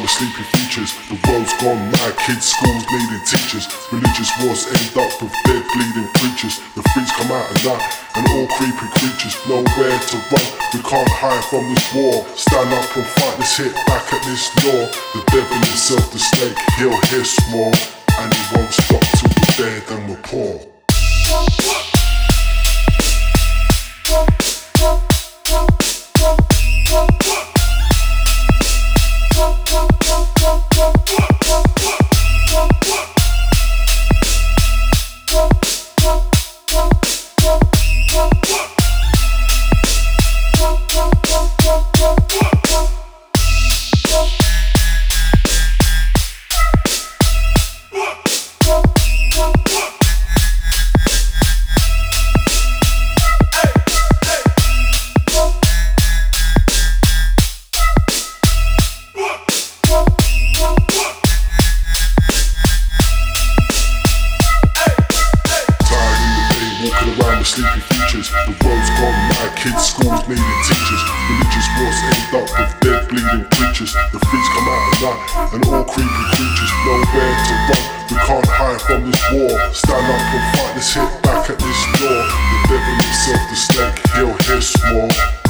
with sleepy futures. The world's gone mad, kids, schools needing teachers. Religious wars end up with dead, bleeding preachers. The freaks come out at night, and all creepy creatures. Nowhere to run, we can't hide from this war. Stand up and fight, let's hit back at this law. The devil himself, the snake, he'll hiss more, and he won't stop till we're dead and we're poor. Sleepy futures, the world's gone mad, kids, schools needing teachers. Religious wars end up with dead, bleeding preachers. The freaks come out at night, and all creepy creatures. Nowhere to run, we can't hide from this war. Stand up and fight, let's hit back at this law. The devil himself, the snake, he'll hiss more.